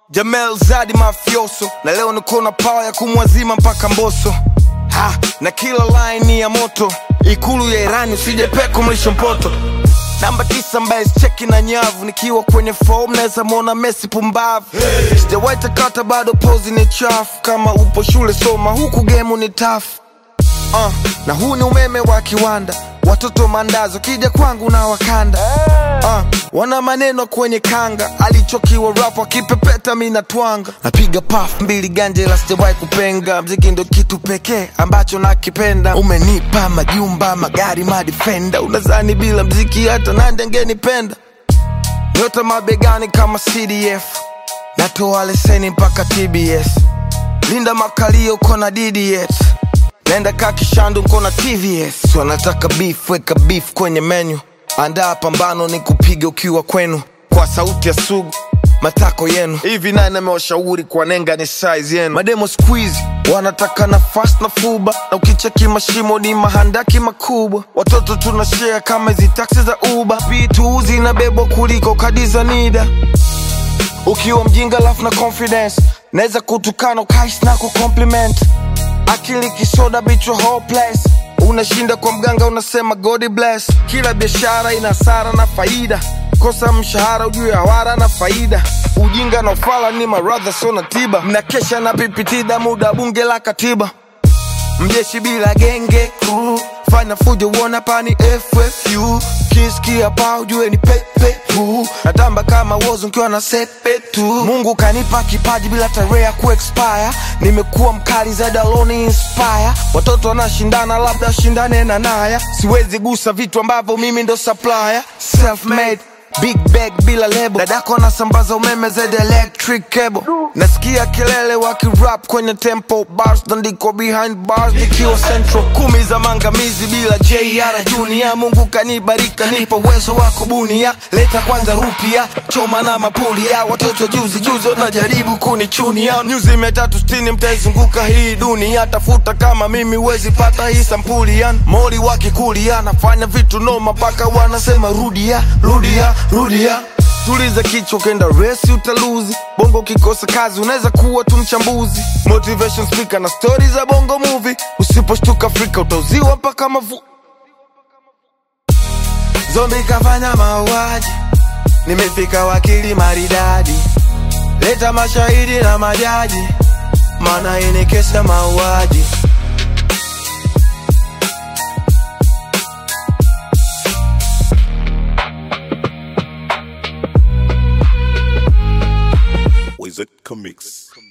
Jamel Zadi mafioso, na leo niko na power ya kumwazima mpaka Mbosso. Na kila line ni ya moto, ikulu ya Irani usije peko mlisho mpoto. Namba 9 mbaye cheki na nyavu, nikiwa kwenye form naweza muona Messi pumbavu. Sijawaita kata bado pose ni chafu, kama upo shule soma huku game ni tough. Na huu ni umeme wa kiwanda, watoto mandazo kija kwangu na wakanda. Wana maneno kwenye kanga, alichokiwa rap wakipepeta mina twanga. Napiga puff mbili ganje la sijawahi kupenga, mziki ndo kitu pekee ambacho nakipenda. Umenipa majumba, magari, madefender, unazani bila mziki hata nani angenipenda. Nyota mabegani kama CDF, natoa leseni mpaka TBS. Linda makalio kona DDS, nenda kakishandu nkona TVS. Wanataka beef, weka beef kwenye menu, andaa pambano ni kupiga ukiwa kwenu. Kwa sauti ya Sugu, matako yenu. Hivi nani amewashauri kwa nenga ni size yenu? Mademo squeeze, wanataka na fast na fuba, na ukicheki mashimo ni mahandaki makubwa. Watoto tunashare kama hizi taxi za Uber, P2 zinabebwa kuliko kadi za NIDA. Ukiwa mjinga lafu na confidence, neza kutukana ukaishi na kucompliment. Akili kisoda bitch your whole place, unashinda kwa mganga unasema God bless. Kila biashara ina hasara na faida, kosa mshahara ujue hawara na faida. Ujinga na ufala ni maradha sona tiba, mnakesha na PPT da muda bunge la katiba. Mjeshi bila genge crew, fanya fujo uona pani FFU. Kisikia pa ujue ni pepe tu, natamba kama wozo nkiwa na sepe tu. Mungu kanipa kipaji bila tarehe ya kuexpire, nimekuwa mkali zaidi alone inspire. Watoto wanashindana labda shindane na Naya, siwezi gusa vitu ambavyo mimi ndo supplier. Self made, big bag bila lebo, dadako anasambaza umeme zaidi electric cable. Nasikia kelele wakirap kwenye tempo, bars ndiko behind bars nikiwa central. 10 za mangamizi bila JR Junior, Mungu kanibarika nipo uwezo wa kubunia. Leta kwanza rupia, choma na mapulia, watoto juzi wanajaribu kunichunia. Nyuzi 360 mtaizunguka hii dunia, tafuta kama mimi wezi pata hii sampuli yan. Mori wakikulia, nafanya vitu noma mpaka wanasema rudia, rudia, rudia. Tuliza kichwa kenda resi utaluzi, bongo kikosa kazi unaweza kuwa tu mchambuzi. Motivation speaker na stories za bongo movie, usiposhtuka Afrika utauziwa mpaka mavu. Zombi kafanya mauaji, nimefika wakili maridadi. Leta mashahidi na majaji, maana ini kesa mauaji. Wizard Comics.